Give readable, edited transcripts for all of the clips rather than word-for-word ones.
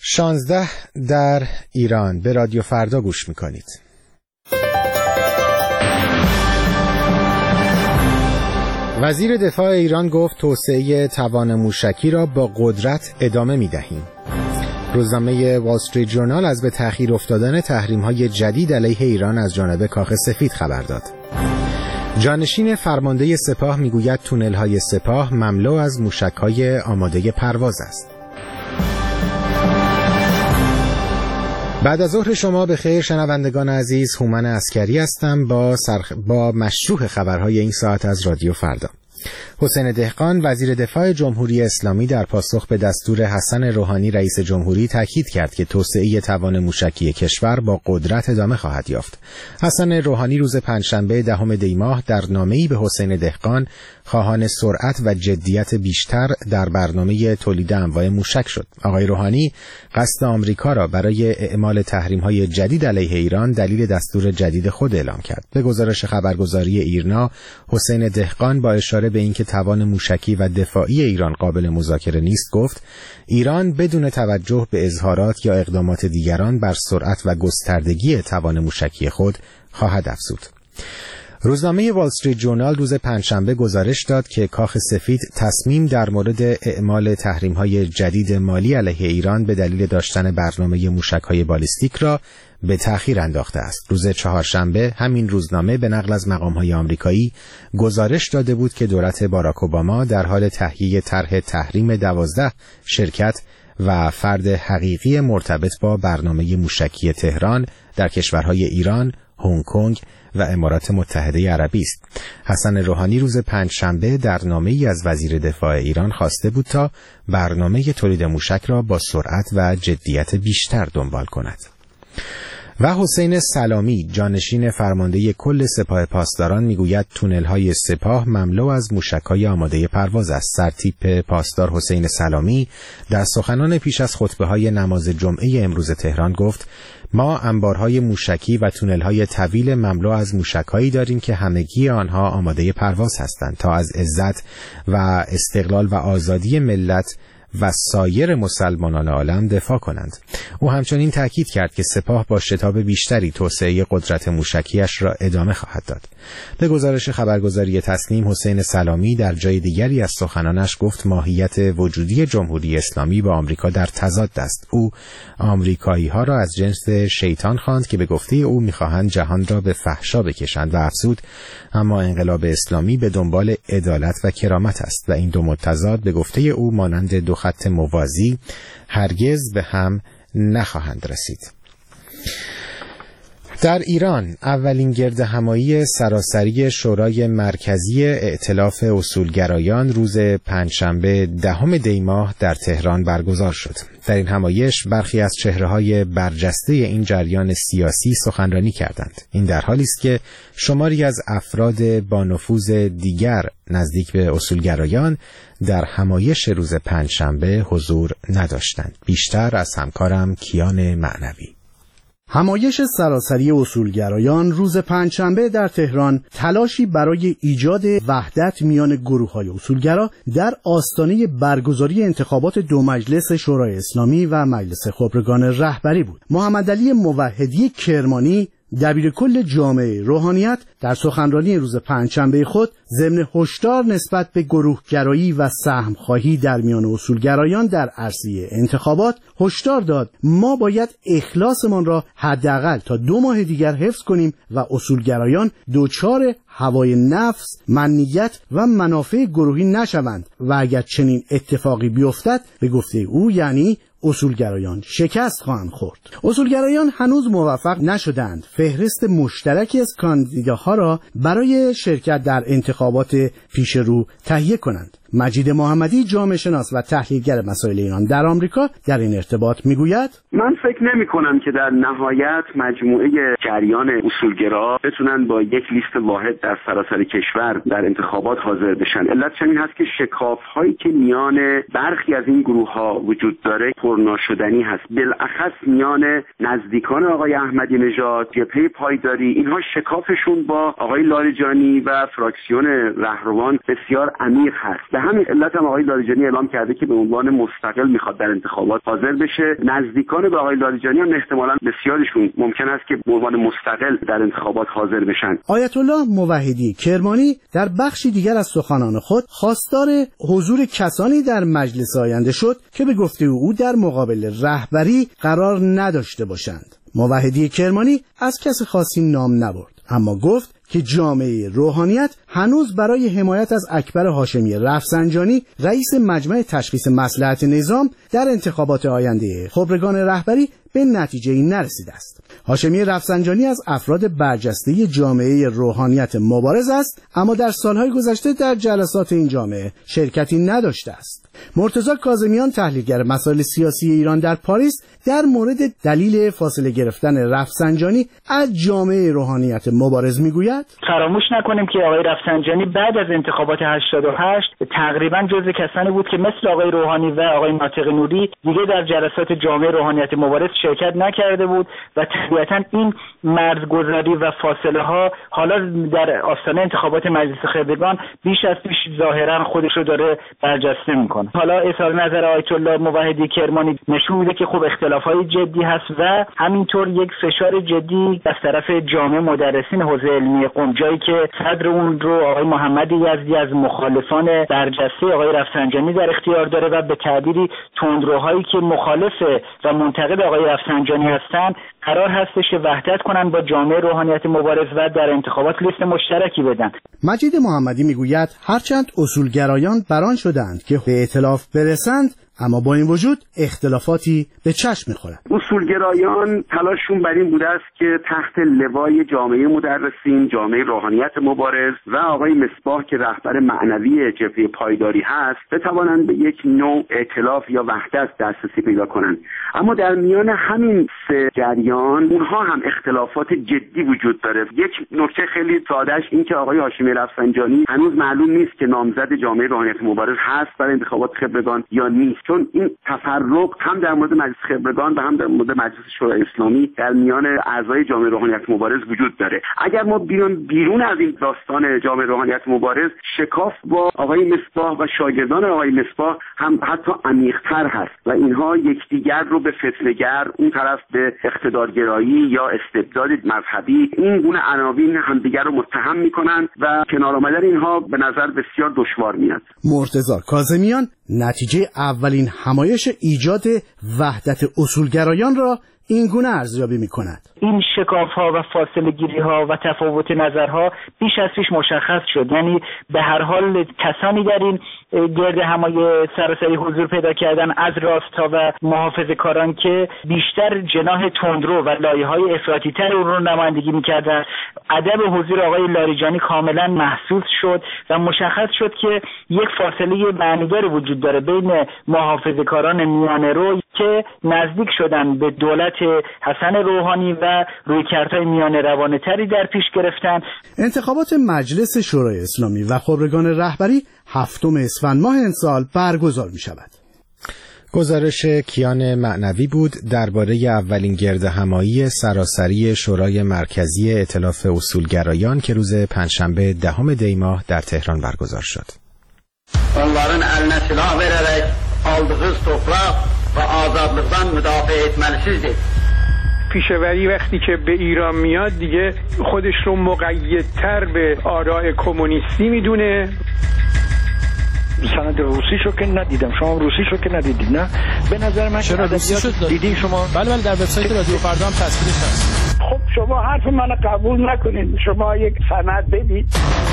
16 در ایران به رادیو فردا گوش میکنید. وزیر دفاع ایران گفت توسعه توان موشکی را با قدرت ادامه میدهیم. روزنامه وال استریت ژورنال از به تأخیر افتادن تحریم‌های جدید علیه ایران از جانب کاخ سفید خبر داد. جانشین فرمانده سپاه میگوید تونل‌های سپاه مملو از موشک‌های آماده پرواز است. بعد از ظهر شما به خیر شنوندگان عزیز، هومن عسکری هستم با مشروح خبرهای این ساعت از رادیو فردا. حسین دهقان وزیر دفاع جمهوری اسلامی در پاسخ به دستور حسن روحانی رئیس جمهوری تاکید کرد که توسعه توان موشکی کشور با قدرت ادامه خواهد یافت. حسن روحانی روز پنجشنبه 10 دی ماه در نامه‌ای به حسین دهقان خواهان سرعت و جدیت بیشتر در برنامه تولید انواع موشک شد. آقای روحانی قصد آمریکا را برای اعمال تحریم‌های جدید علیه ایران دلیل دستور جدید خود اعلام کرد. به گزارش خبرگزاری ایرنا، حسین دهقان با اشاره به اینکه توان موشکی و دفاعی ایران قابل مذاکره نیست گفت ایران بدون توجه به اظهارات یا اقدامات دیگران بر سرعت و گستردگی توان موشکی خود خواهد افزود. روزنامه وال استریت ژورنال روز پنجشنبه گزارش داد که کاخ سفید تصمیم در مورد اعمال تحریم‌های جدید مالی علیه ایران به دلیل داشتن برنامه موشک‌های بالیستیک را به تأخیر انداخته است. روز چهارشنبه همین روزنامه به نقل از مقام‌های آمریکایی گزارش داده بود که دولت باراک اوباما در حال تهیه طرح تحریم 12 شرکت و فرد حقیقی مرتبط با برنامه موشکی تهران در کشورهای ایران، هنگ کنگ و امارات متحده عربی است. حسن روحانی روز پنجشنبه در نامه‌ای از وزیر دفاع ایران خواسته بود تا برنامه تولید موشک را با سرعت و جدیت بیشتر دنبال کند. و حسین سلامی جانشین فرمانده کل سپاه پاسداران میگوید تونل‌های سپاه مملو از موشک‌های آماده پرواز است. سرتیپ پاسدار حسین سلامی در سخنان پیش از خطبه‌های نماز جمعه امروز تهران گفت ما انبارهای موشکی و تونل‌های طویل مملو از موشک‌هایی داریم که همگی آنها آماده پرواز هستند تا از عزت و استقلال و آزادی ملت و سایر مسلمانان عالم دفاع کنند. او همچنین تاکید کرد که سپاه با شتاب بیشتری توسعه قدرت موشکیش را ادامه خواهد داد. به گزارش خبرگزاری تسنیم، حسین سلامی در جای دیگری از سخنانش گفت ماهیت وجودی جمهوری اسلامی با آمریکا در تضاد است. او آمریکایی‌ها را از جنس شیطان خواند که به گفته او می‌خواهند جهان را به فحشا بکشند و افزود اما انقلاب اسلامی به دنبال عدالت و کرامت است و این دو متضاد به گفته او مانند دو خط موازی هرگز به هم نخواهند رسید. در ایران اولین گردهمایی سراسری شورای مرکزی ائتلاف اصولگرایان روز پنجشنبه 10 دی ماه در تهران برگزار شد. در این همایش برخی از چهره‌های برجسته این جریان سیاسی سخنرانی کردند. این در حالی است که شماری از افراد با نفوذ دیگر نزدیک به اصولگرایان در همایش روز پنجشنبه حضور نداشتند. بیشتر از همکارم کیان معنوی. همایش سراسری اصولگرایان روز پنجشنبه در تهران تلاشی برای ایجاد وحدت میان گروه‌های اصولگرا در آستانه برگزاری انتخابات دو مجلس شورای اسلامی و مجلس خبرگان رهبری بود. محمدعلی موحدی کرمانی دبیر کل جامعه روحانیت در سخنرانی روز پنجشنبه خود ضمن هشدار نسبت به گروهگرایی و سهمخواهی در میان اصولگرایان در عرصه انتخابات هشدار داد ما باید اخلاصمان را حداقل تا 2 ماه دیگر حفظ کنیم و اصولگرایان دچار هوای نفس، منیت و منافع گروهی نشوند و اگر چنین اتفاقی بیفتد به گفته او یعنی اصولگرایان شکست خواهند خورد. اصولگرایان هنوز موفق نشدند فهرست مشترکی از کاندیداها را برای شرکت در انتخابات پیش رو تهیه کنند. مجید محمدی جامعه شناس و تحلیلگر مسائل ایران در آمریکا در این ارتباط میگوید من فکر نمی کنم که در نهایت مجموعه جریان اصولگرا بتونن با یک لیست واحد در سراسر کشور در انتخابات حاضر بشن. علت چنین هست که شکاف‌هایی که میان برخی از این گروه‌ها وجود داره پرناشدنی هست. بالاخص میان نزدیکان آقای احمدی نژاد، جبهه پایداری، اینها شکافشون با آقای لاریجانی و فراکسیون رهروان بسیار عمیق هست. همین علت هم آقای لاریجانی اعلام کرده که به عنوان مستقل میخواد در انتخابات حاضر بشه. نزدیکان به آقای لاریجانی هم احتمالاً بسیارشون ممکن است که به عنوان مستقل در انتخابات حاضر بشن. آیت الله موحدی کرمانی در بخشی دیگر از سخنان خود خواستار حضور کسانی در مجلس آینده شد که به گفته او در مقابل رهبری قرار نداشته باشند. موحدی کرمانی از کسی خاصی نام نبرد، اما گفت که جامعه روحانیت هنوز برای حمایت از اکبر هاشمی رفسنجانی رئیس مجمع تشخیص مصلحت نظام در انتخابات آینده خبرگان رهبری به نتیجه‌ای نرسیده است. هاشمی رفسنجانی از افراد برجسته جامعه روحانیت مبارز است، اما در سالهای گذشته در جلسات این جامعه شرکتی نداشته است. مرتضی کاظمیان تحلیلگر مسائل سیاسی ایران در پاریس در مورد دلیل فاصله گرفتن رفسنجانی از جامعه روحانیت مبارز میگوید: فراموش نکنیم که آقای رفسنجانی بعد از انتخابات 88 تقریبا جزو کسانی بود که مثل آقای روحانی و آقای ناطق نوری دیگه در جلسات جامعه روحانیت مبارز شرکت نکرده بود و طبیعتا این مرزگذاری و فاصله ها حالا در آستانه انتخابات مجلس خبرگان بیش از پیش ظاهرا خودش رو داره برجسته میکنه. حالا اظهار نظر آیت الله موحدی کرمانی نشون میده که خب اختلافات جدی هست و همینطور یک فشار جدی از طرف جامعه مدرسین حوزه علمی قم، جایی که صدر اون رو آقای محمد یزدی از مخالفان برجسته آقای رفسنجانی در اختیار داره و به تعبیری تندروهایی که مخالف و منتقد آقای رفسنجانی هستند قرار هستش که وحدت کنن با جامعه روحانیت مبارز و در انتخابات لیست مشترکی بدن. مجید محمدی میگوید هرچند اصولگرایان بران شدند که به ائتلاف برسند، اما با این وجود اختلافاتی به چشم می‌خورد. اصولگرایان تلاششون بر این بوده است که تحت لوای جامعه مدرسین، جامعه روحانیت مبارز و آقای مصباح که رهبر معنوی جبهه پایداری هست بتوانند به یک نوع ائتلاف یا وحدت دسترسی پیدا کنند. اما در میان همین سه جریان اونها هم اختلافات جدی وجود داره. یک نکته خیلی سادهش این که آقای هاشمی رفسنجانی هنوز معلوم نیست که نامزد جامعه روحانیت مبارز هست برای انتخابات خبرگان یا نیست، چون این تفرق هم در مورد مجلس خبرگان و هم در مورد مجلس شورای اسلامی در میان اعضای جامعه روحانیت مبارز وجود داره. اگر ما بیرون از این داستان جامعه روحانیت مبارز، شکاف با آقای مصباح و شاگردان آقای مصباح هم حتی عمیق‌تر هست و اینها یکدیگر رو به فتنه‌گر، اون طرف به اقتدارگرایی یا استبداد مذهبی، این گونه عناوین همدیگر رو متهم می‌کنند و کنار آمدن اینها به نظر بسیار دشوار میاد. مرتضی کاظمیان نتیجه اولین همایش ایجاد وحدت اصولگرایان را این گونه ارزیابی می‌کند. این شکاف‌ها و فاصله‌گیری‌ها و تفاوت نظرها بیش از پیش مشخص شد. یعنی به هر حال کسانی در این گرد همای سراسری حضور پیدا کردن از راستا و محافظه‌کاران که بیشتر جناح تندرو و لایه‌های افراطی‌تر اون رو نمایندگی می‌کردند. عدم حضور آقای لاریجانی کاملا محسوس شد و مشخص شد که یک فاصله معنیدار وجود داره بین محافظه‌کاران میانه‌رو که نزدیک شدن به دولت حسن روحانی و رویکردهای میانه روانه تری در پیش گرفتن. انتخابات مجلس شورای اسلامی و خبرگان رهبری 7 اسفند ماه این سال برگزار می شود. گزارش کیان معنوی بود درباره اولین گرد همایی سراسری شورای مرکزی ائتلاف اصولگرایان که روز پنجشنبه 10 دی ماه در تهران برگزار شد. Onların eline silah vererek aldığı toprak ve azadlıktan müdafaa etmelisizdir. پیشوری وقتی که به ایران میاد دیگه خودش رو مقیدتر به آراء کمونیستی میدونه. سند روسیشو که ندیدم، شما روسیشو که ندیدید؟ نه به نظر من چرا روسیشو دیدین شما؟ بله در وبسایت رادیو فردا هم تصویرش هست. خب شما حرف منو قبول نکنید، شما یک سند بدید.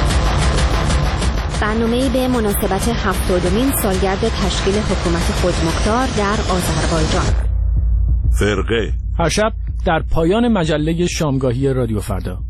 برنامه‌ای به مناسبت 70مین سالگرد تشکیل حکومت خودمختار در آذربایجان. فرقه هر شب در پایان مجله شامگاهی رادیو فردا.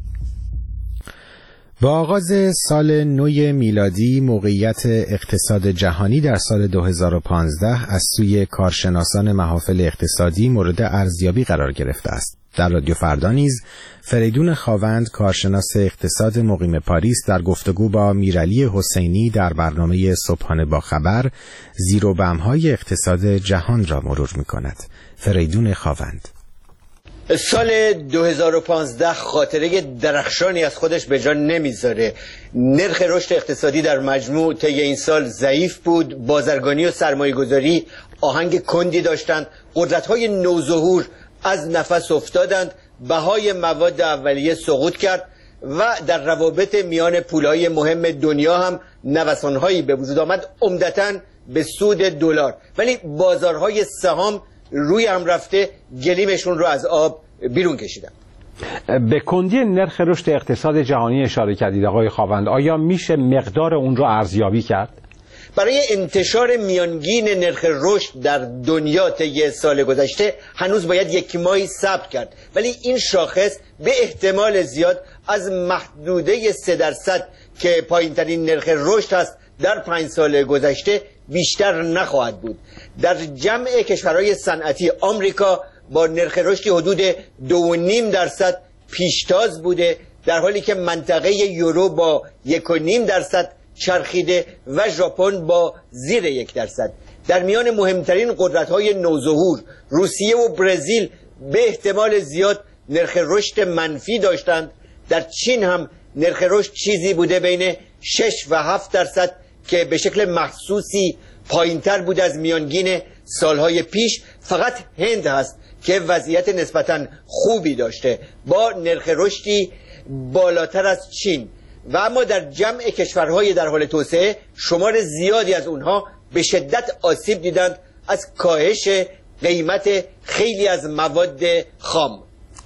با آغاز سال نو میلادی موقعیت اقتصاد جهانی در سال 2015 از سوی کارشناسان محافل اقتصادی مورد ارزیابی قرار گرفته است. در رادیو فردا نیز فریدون خاوند کارشناس اقتصاد مقیم پاریس در گفتگو با میرعلی حسینی در برنامه صبحانه با خبر زیر و بم‌های اقتصاد جهان را مرور می‌کند. فریدون خاوند: سال 2015 خاطره درخشانی از خودش به جا نمیذاره. نرخ رشد اقتصادی در مجموع طی این سال ضعیف بود، بازرگانی و سرمایه‌گذاری آهنگ کندی داشتند، قدرت‌های نوظهور از نفس افتادند، بهای مواد اولیه سقوط کرد و در روابط میان پول‌های مهم دنیا هم نوسان‌هایی به وجود آمد، عمدتاً به سود دلار. ولی بازارهای سهام روی هم رفته، گلیمشون رو از آب بیرون کشیدن. به کندی نرخ رشد اقتصاد جهانی اشاره کردید آقای خاوند. آیا میشه مقدار اون رو ارزیابی کرد؟ برای انتشار میانگین نرخ رشد در دنیا طی سال گذشته هنوز باید یک ماهی صبر کرد، ولی این شاخص به احتمال زیاد از محدوده 3% که پایین‌ترین نرخ رشد است در 5 سال گذشته بیشتر نخواهد بود. در جمع کشورهای صنعتی آمریکا با نرخ رشدی حدود 2.5% پیشتاز بوده، در حالی که منطقه یورو با 1.5% چرخیده و ژاپن با زیر 1%. در میان مهمترین قدرت‌های نوظهور روسیه و برزیل به احتمال زیاد نرخ رشد منفی داشتند. در چین هم نرخ رشد چیزی بوده بین 6 و 7% که به شکل محسوسی پایین‌تر بود از میانگین سالهای پیش. فقط هند هست که وضعیت نسبتاً خوبی داشته با نرخ رشدی بالاتر از چین، و اما در جمع کشورهای در حال توسعه شمار زیادی از اونها به شدت آسیب دیدند از کاهش قیمت خیلی از مواد خام.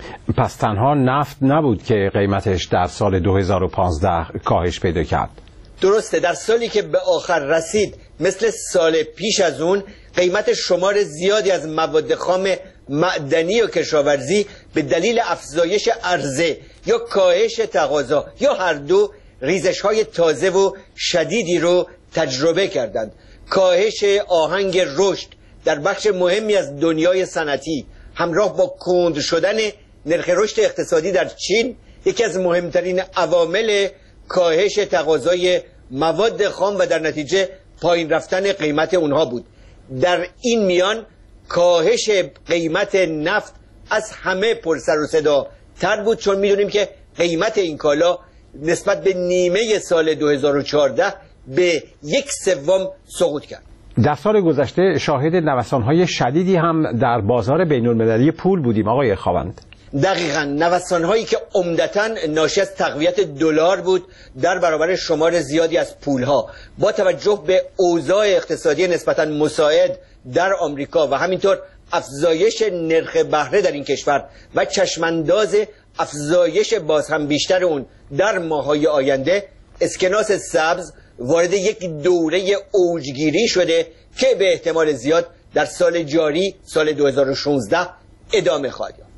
پس تنها نفت نبود که قیمتش در سال 2015 کاهش پیدا کرد. درسته، در سالی که به آخر رسید مثل سال پیش از اون قیمت شمار زیادی از مواد خام معدنی و کشاورزی به دلیل افزایش عرضه یا کاهش تقاضا یا هر دو ریزش‌های تازه و شدیدی رو تجربه کردند. کاهش آهنگ رشد در بخش مهمی از دنیای صنعتی همراه با کند شدن نرخ رشد اقتصادی در چین یکی از مهمترین عوامل کاهش تقاضای مواد خام و در نتیجه پایین رفتن قیمت اونها بود. در این میان کاهش قیمت نفت از همه پر سر و صدا تر بود، چون میدونیم که قیمت این کالا نسبت به نیمه سال 2014 به 1/3 سقوط کرد. در سال گذشته شاهد نوسان‌های شدیدی هم در بازار بین‌المللی پول بودیم آقای خاوند. دقیقاً، نوسان‌هایی که عمدتاً ناشی از تقویت دلار بود در برابر شمار زیادی از پول‌ها. با توجه به اوضاع اقتصادی نسبتاً مساعد در آمریکا و همینطور افزایش نرخ بهره در این کشور و چشمانداز افزایش باز هم بیشتر اون در ماه‌های آینده، اسکناس سبز وارد یک دوره اوجگیری شده که به احتمال زیاد در سال جاری سال 2016 ادامه خواهد یافت.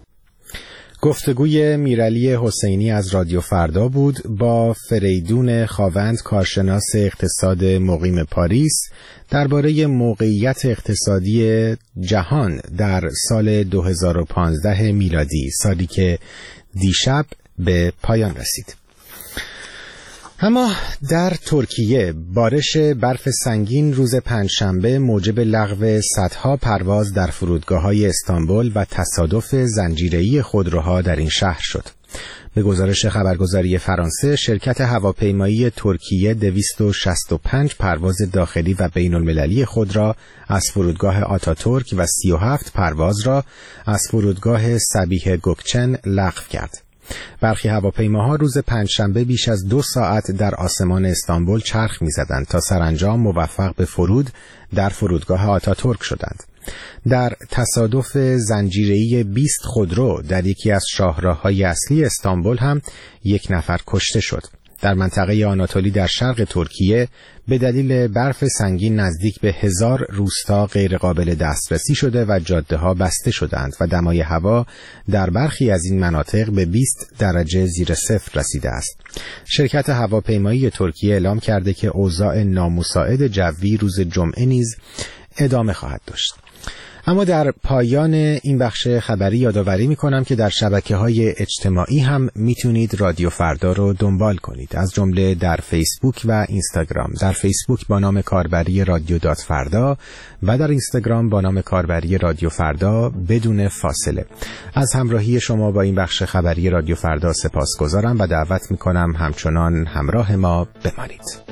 گفتگوی میرعلی حسینی از رادیو فردا بود با فریدون خاوند، کارشناس اقتصاد مقیم پاریس، درباره موقعیت اقتصادی جهان در سال 2015 میلادی، سالی که دیشب به پایان رسید. اما در ترکیه بارش برف سنگین روز پنجشنبه موجب لغو صدها پرواز در فرودگاه‌های استانبول و تصادف زنجیره‌ای خودروها در این شهر شد. به گزارش خبرگزاری فرانسه، شرکت هواپیمایی ترکیه 265 پرواز داخلی و بین‌المللی خود را از فرودگاه آتاتورک و 37 پرواز را از فرودگاه سبیه گوکچن لغو کرد. برخی هواپیماها روز پنجشنبه بیش از 2 ساعت در آسمان استانبول چرخ می‌زدند تا سرانجام موفق به فرود در فرودگاه آتاتورک شدند. در تصادف زنجیره‌ای 20 خودرو در یکی از شاهراه‌های اصلی استانبول هم 1 نفر کشته شد. در منطقه آناتولی در شرق ترکیه به دلیل برف سنگین نزدیک به 1000 روستا غیرقابل دسترسی شده و جاده‌ها بسته شدند و دمای هوا در برخی از این مناطق به 20 درجه زیر صفر رسیده است. شرکت هواپیمایی ترکیه اعلام کرده که اوضاع نامساعد جوی روز جمعه نیز ادامه خواهد داشت. اما در پایان این بخش خبری یادآوری میکنم که در شبکه‌های اجتماعی هم میتونید رادیو فردا رو دنبال کنید، از جمله در فیسبوک و اینستاگرام. در فیسبوک با نام کاربری رادیو فردا و در اینستاگرام با نام کاربری رادیو فردا بدون فاصله. از همراهی شما با این بخش خبری رادیو فردا سپاسگزارم و دعوت میکنم همچنان همراه ما بمانید.